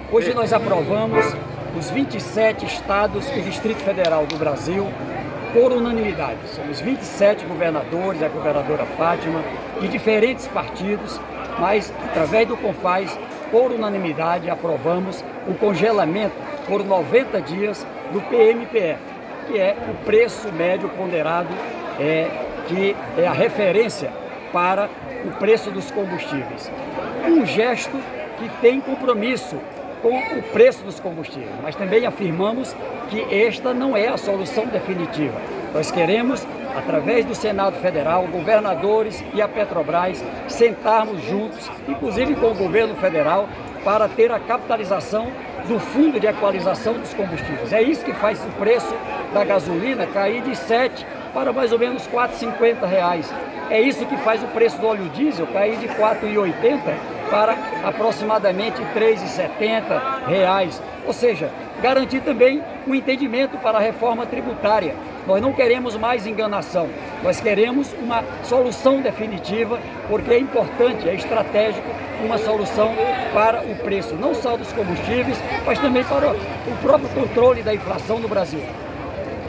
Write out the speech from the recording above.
Hoje nós aprovamos os 27 estados e Distrito Federal do Brasil por unanimidade. Somos 27 governadores, a governadora Fátima, de diferentes partidos, mas através do CONFAZ, por unanimidade, aprovamos o congelamento por 90 dias do PMPF, que é o preço médio ponderado, que é a referência para o preço dos combustíveis. Um gesto que tem compromisso com o preço dos combustíveis, mas também afirmamos que esta não é a solução definitiva. Nós queremos, através do Senado Federal, governadores e a Petrobras, sentarmos juntos, inclusive com o governo federal, para ter a capitalização do Fundo de Equalização dos Combustíveis. É isso que faz o preço da gasolina cair de 7 para mais ou menos R$ 4,50. É isso que faz o preço do óleo diesel cair de R$ 4,80 para aproximadamente R$ 3,70. Ou seja, garantir também um entendimento para a reforma tributária. Nós não queremos mais enganação, nós queremos uma solução definitiva, porque é importante, é estratégico, uma solução para o preço, não só dos combustíveis, mas também para o próprio controle da inflação no Brasil.